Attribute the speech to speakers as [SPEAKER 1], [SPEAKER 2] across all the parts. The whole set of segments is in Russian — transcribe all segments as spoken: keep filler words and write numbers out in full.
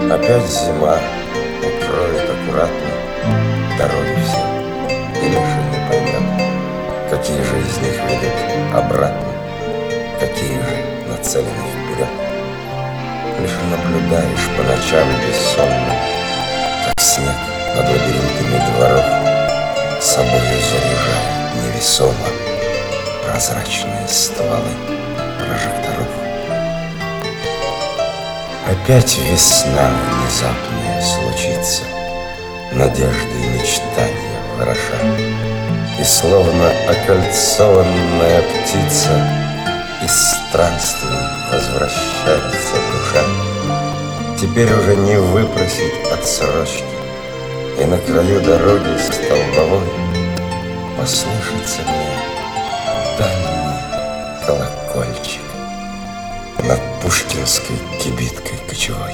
[SPEAKER 1] Опять зима укроет аккуратно дороги все, или же не поймет, какие же из них ведут обратно, какие же нацелены вперед. Лишь наблюдаешь по ночам бессонно, как снег над лабиринтами дворов собою заряжает невесомо прозрачные стволы прожекторов. Опять весна внезапная случится, надежды и мечтания вороша, и словно окольцованная птица из странствий возвращается душа. Теперь уже не выпросить отсрочки, и на краю дороги столбовой послышится мне дальний колокольчик над пушкинской кибиткой кочевой.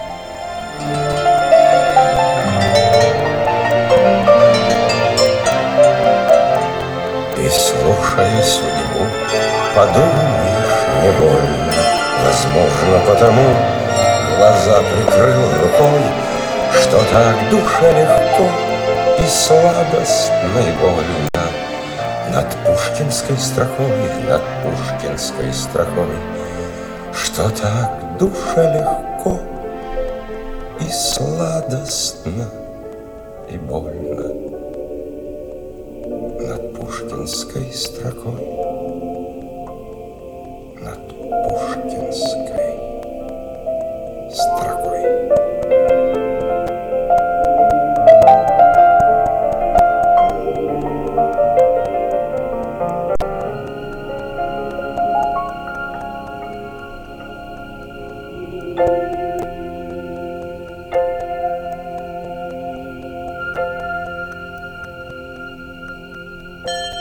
[SPEAKER 1] И, слушая судьбу, подумаешь невольно, возможно, потому глаза прикрыл рукой, что так душе легко и сладостно и больно. Над пушкинской строкой, над пушкинской строкой, что так душе легко и сладостно и больно. Над пушкинской строкой, над пушкинской строкой.
[SPEAKER 2] Thank you.